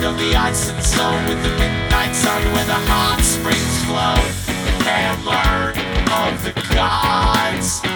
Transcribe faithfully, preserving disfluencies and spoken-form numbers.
of the ice and snow, with the midnight sun where the hot springs flow. And learn of the gods.